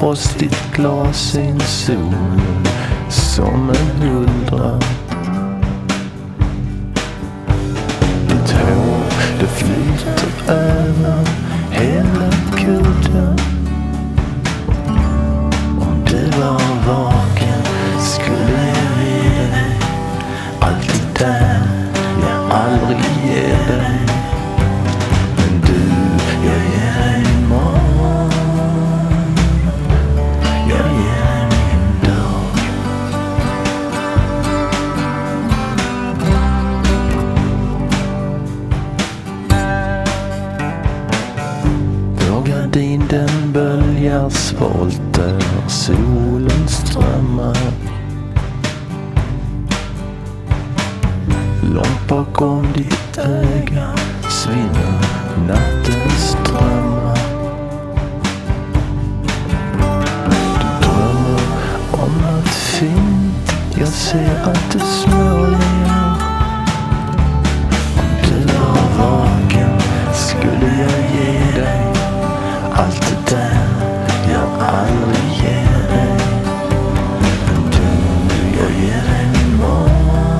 frostigt glas in solen som en huldra. Ditt hår, det flyter över hela kudden. Om du var vaken skulle jag ge dig allt det där jag aldrig ger dig. Men du, jag ger dig imorgon. Jag ger dig min dag. Vår gardin den böljar svolt över solens strömmar. Långt bakom ditt öga svinner nattens drömmar. Du drömmer om något fint, jag ser att du småler. Om du var vaken skulle jag ge dig allt det där jag aldrig ger dig. Men du, jag ger dig min morgon.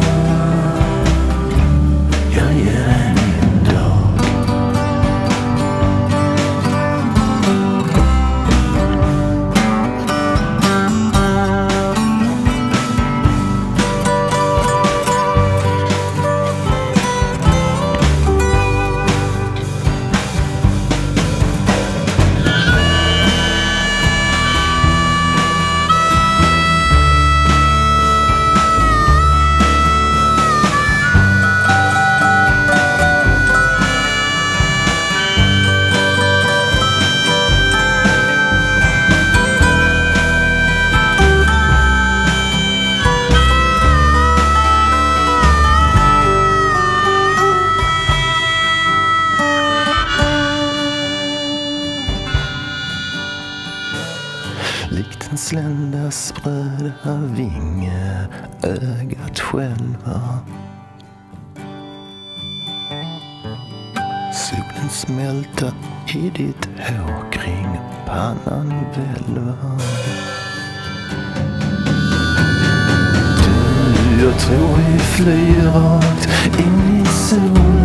Jag ger dig min dag. Likt en slända spröda vinge ögat själva. Solen smälta i ditt hår kring pannan välva. Du, jag tror vi flyr rakt in i solen.